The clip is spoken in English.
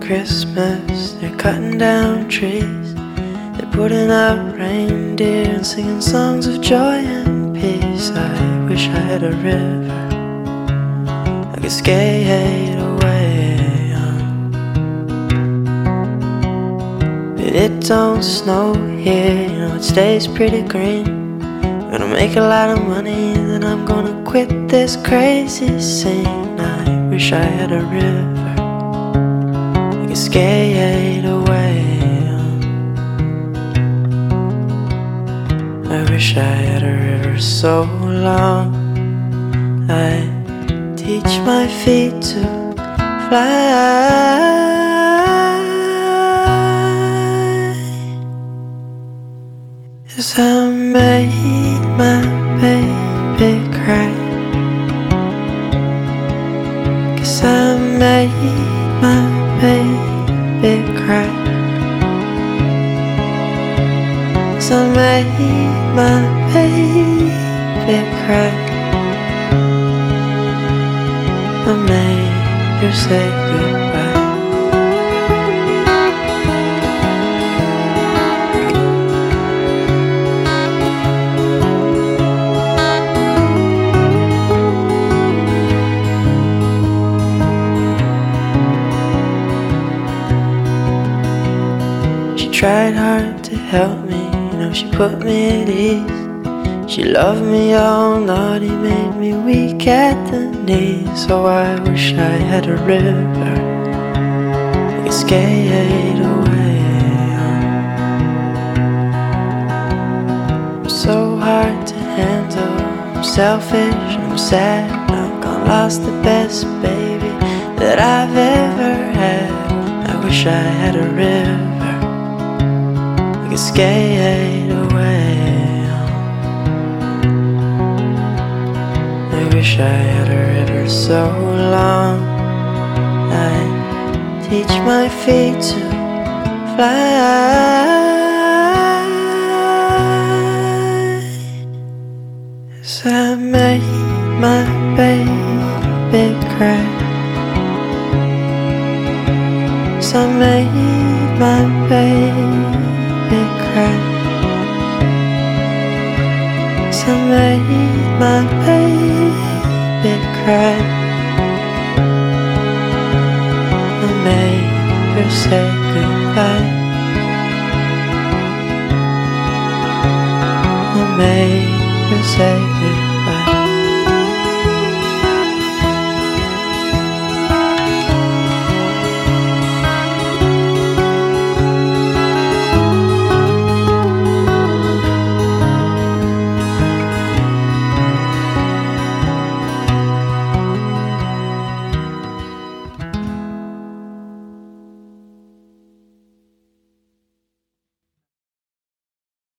Christmas, they're cutting down trees, they're putting out reindeer and singing songs of joy and peace. I wish I had a river I could skate away on, but it don't snow here, you know, it stays pretty green. I'm gonna make a lot of money, then I'm gonna quit this crazy scene. I wish I had a river I could skate away on. I wish I had a river so long I'd teach my feet to fly. 'Cause I made my baby cry, 'cause I made my baby cry, 'cause I made my baby cry. I made her say goodbye. She tried hard to help me, you know, she put me at ease. She loved me all naughty, made me weak at the knees. So I wish I had a river I could skate away on. I'm so hard to handle, I'm selfish, I'm sad, I've gone lost the best baby that I've ever had. I wish I had a river I could skate away. I wish I had a river so long I'd teach my feet to fly. 'Cause I made my baby cry, 'cause I made my baby cry, 'cause I made my baby cry. I made her say goodbye. I made her say goodbye.